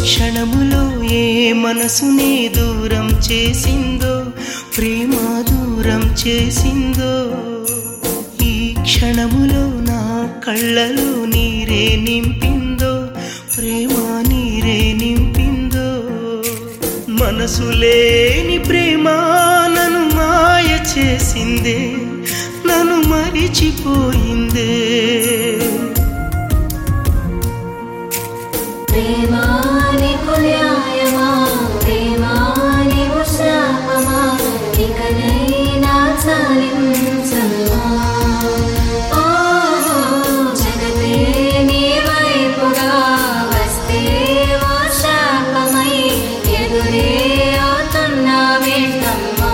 క్షణములో ఏ మనసుని దూరం చేసిందో, ప్రేమ దూరం చేసిందో. ఈ క్షణములో నా కళ్ళలో నీరే నింపిందో, ప్రేమ నీరే నింపిందో. మనసు లేని ప్రేమ నన్ను మాయ చేసిందే, నన్ను మరిచిపోయిందే. ప్రేమాని న్యాయమా, ప్రేమాని శాపమా, ఇకనైనా చాలించమ్మా. ఓ జగతే నీ వైపుగా వస్తే ఓ శాపమై ఎదురే అవుతున్నా వేటమ్మా.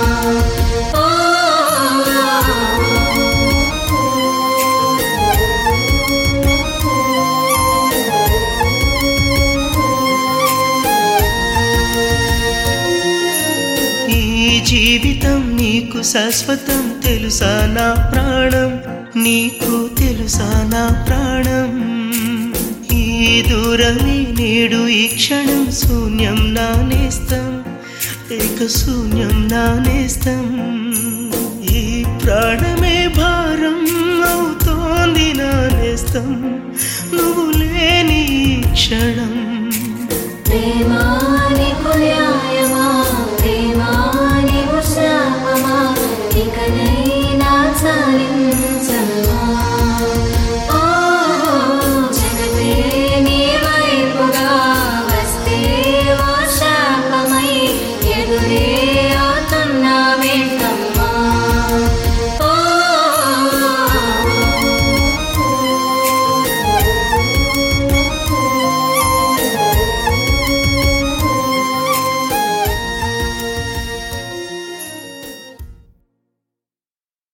జీవితం నీకు శాశ్వతం తెలుసా నా ప్రాణం, నీకు తెలుసా నా ప్రాణం. ఈ దూరమే నేడు ఈ క్షణం శూన్యం నా నేస్తం, ఏక శూన్యం నా నేస్తం. ఈ ప్రాణమే భారం అవుతోంది నా నేస్తం, నువ్వు లేని ఈ క్షణం. ప్రేమా